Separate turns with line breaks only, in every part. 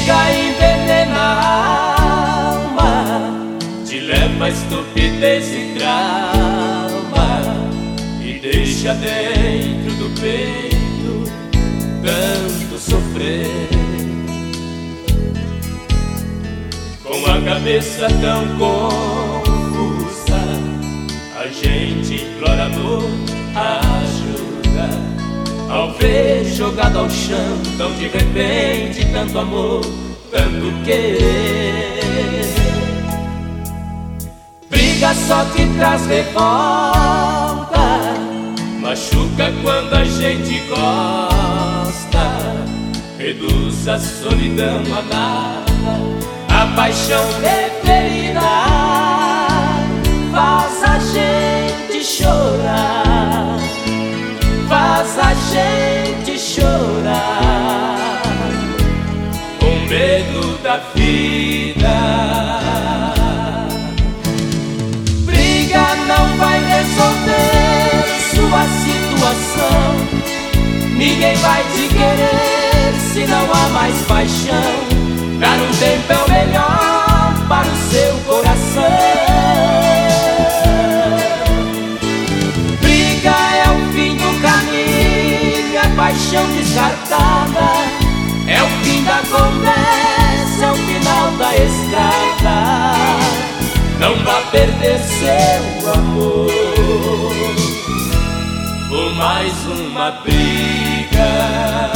briga envenena a alma, te leva a estupidez e trauma, e deixa dentro do peito tanto sofrer. Com a cabeça tão confusa, a gente implora amor, ajuda. Ao ver jogado ao chão, tão de repente, tanto amor, tanto querer. Briga só te traz revolta, machuca quando a gente gosta, reduz a solidão a nada, a paixão preferida faz a gente chorar, faz a gente chorar, com medo da vida. Briga não vai resolver sua situação, ninguém vai te querer se não há mais paixão. Dar um tempo é o melhor para o seu coração. Briga é o fim do caminho, é paixão descartada, é o fim da conversa, é o final da estrada. Não vá perder seu amor por mais uma briga.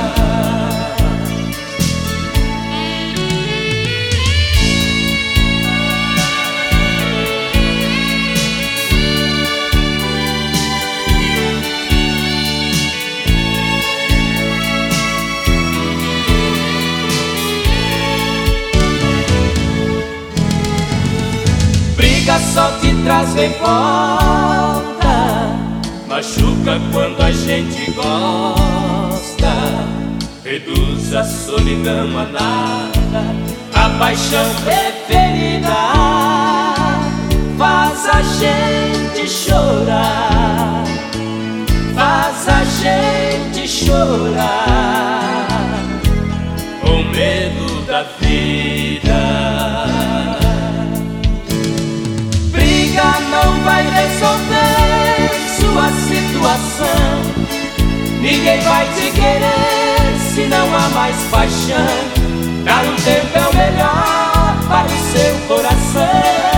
Briga só te traz revolta, machuca quando a gente gosta, reduz a solidão a nada, a paixão preferida faz a gente chorar, faz a gente chorar, com medo da vida. Não vai resolver sua situação, ninguém vai te querer se não há mais paixão. Dar um tempo é o melhor para o seu coração.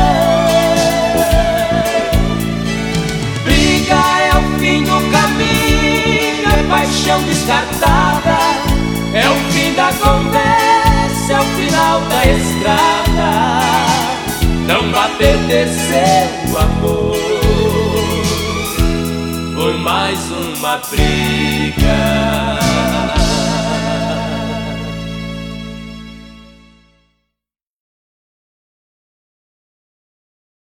Briga é o fim do caminho, é paixão descartada, é o fim da conversa, é o final da estrada. Não vá perder seu amor por mais uma briga.